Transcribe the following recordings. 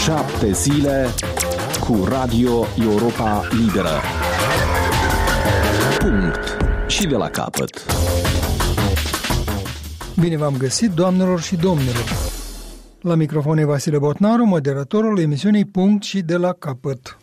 7 zile cu Radio Europa Liberă. Punct. Și de la capăt. Bine v-am găsit, doamnelor și domnilor. La microfon e Vasile Botnaru, moderatorul emisiunii Punct și de la capăt.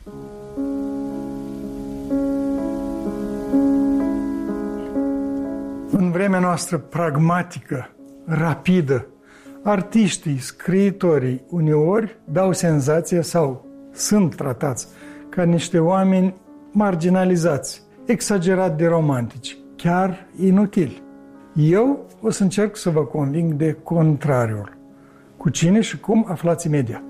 În vremea noastră pragmatică, rapidă, artiștii, scriitorii uneori dau senzația sau sunt tratați ca niște oameni marginalizați, exagerat de romantici, chiar inutili. Eu o să încerc să vă conving de contrariul. Cu cine și cum aflați imediat.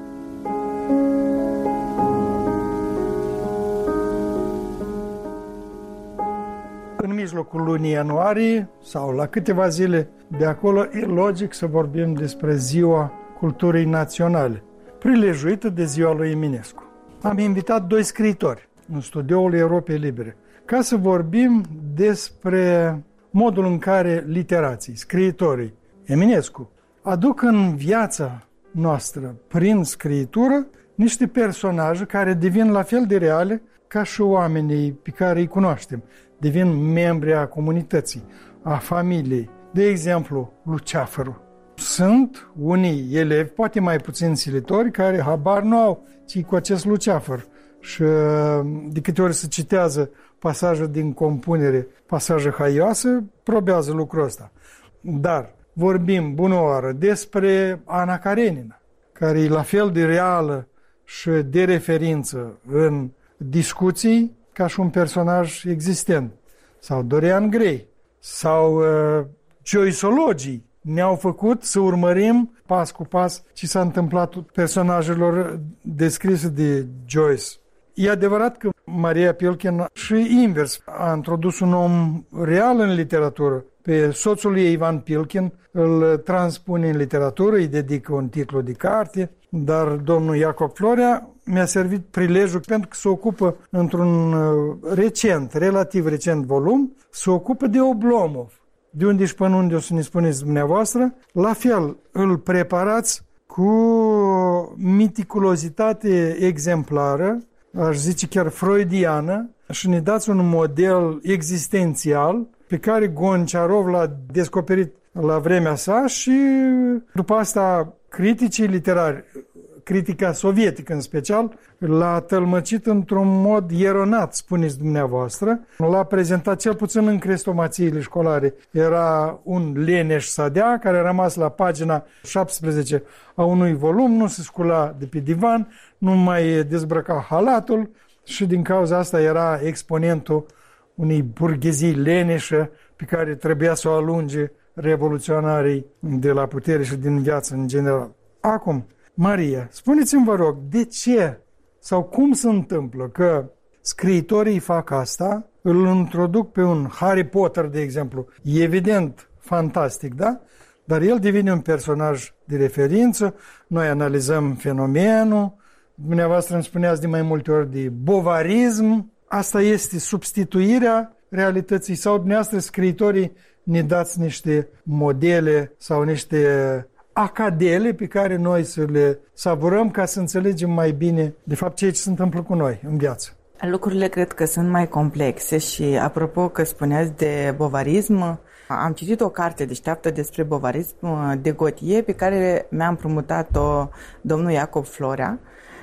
În mijlocul lunii ianuarie sau la câteva zile de acolo e logic să vorbim despre Ziua Culturii Naționale, prilejuită de ziua lui Eminescu. Am invitat 2 scriitori în studioul Europei Libere ca să vorbim despre modul în care literații, scriitorii, Eminescu, aduc în viața noastră, prin scriitură, niște personaje care devin la fel de reale ca și oamenii pe care îi cunoaștem. Devin membri a comunității, a familiei. De exemplu, Luceafărul. Sunt unii elevi, poate mai puțin silitori, care habar nu au ci cu acest Luceafăr. Și de câte ori se citează pasaje din compunere, pasaje haioase, probează lucrul ăsta. Dar vorbim bună oară despre Ana Karenina, care e la fel de reală și de referință în discuții ca și un personaj existent. Sau Dorian Gray, sau Joyceologii ne-au făcut să urmărim pas cu pas ce s-a întâmplat personajelor descrise de Joyce. E adevărat că Maria Pilkin și invers a introdus un om real în literatură. Pe soțul ei, Ivan Pilkin, îl transpune în literatură, îi dedică un titlu de carte, dar domnul Iacob Florea mi-a servit prilejul pentru că se ocupă într-un relativ recent volum, se ocupă de Oblomov. De unde și până unde o să ne spuneți dumneavoastră, la fel îl preparați cu meticulozitate exemplară, aș zice chiar freudiană, și ne dați un model existențial pe care Gonciarov l-a descoperit la vremea sa și după asta criticii literari, critica sovietică în special, l-a tălmăcit într-un mod eronat, spuneți dumneavoastră. L-a prezentat cel puțin în crestomațiile școlare. Era un leneș sadea care a rămas la pagina 17 a unui volum, nu se scula de pe divan, nu mai dezbrăca halatul și din cauza asta era exponentul unei burghezii leneșă pe care trebuia să o alunge revoluționarii de la putere și din viață în general. Acum, Maria, spuneți-mi, vă rog, de ce sau cum se întâmplă că scriitorii fac asta, îl introduc pe un Harry Potter, de exemplu, evident fantastic, da? Dar el devine un personaj de referință, noi analizăm fenomenul, dumneavoastră îmi spuneați de mai multe ori de bovarism, asta este substituirea realității sau dumneavoastră scriitorii ne dați niște modele sau niște acadele pe care noi să le savurăm ca să înțelegem mai bine de fapt ceea ce se întâmplă cu noi în viață. Lucrurile cred că sunt mai complexe și apropo că spuneați de bovarism, am citit o carte deșteaptă despre bovarism de Gautier pe care mi-a împrumutat-o domnul Iacob Florea.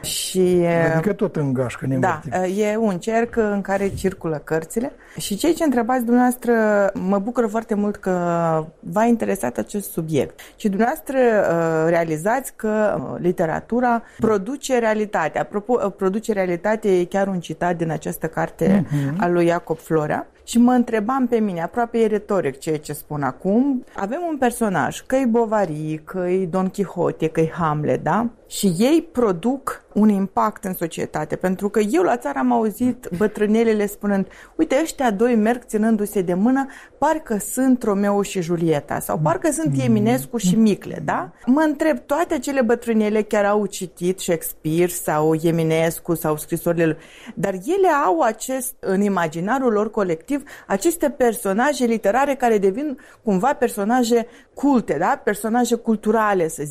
Și, adică tot în gașcă ne învârtim. Da, e un cerc în care circulă cărțile și ceea ce întrebați dumneavoastră mă bucură foarte mult că v-a interesat acest subiect. Și dumneavoastră realizați că literatura produce realitate. Apropo, produce realitate e chiar un citat din această carte a lui Iacob Florea. Și mă întrebam pe mine, aproape e retoric ceea ce spun acum, avem un personaj, că-i Bovary, că-i Don Quixote, că-i Hamlet, da? Și ei produc un impact în societate, pentru că eu la țară am auzit bătrânelele spunând, uite, ăștia 2 merg ținându-se de mână, parcă sunt Romeo și Julieta, sau parcă sunt Eminescu și Micle, da? Mă întreb, toate acele bătrânele chiar au citit Shakespeare sau Eminescu sau scrisorile, dar ele au în imaginarul lor colectiv aceste personaje literare care devin cumva personaje culte, da? Personaje culturale, să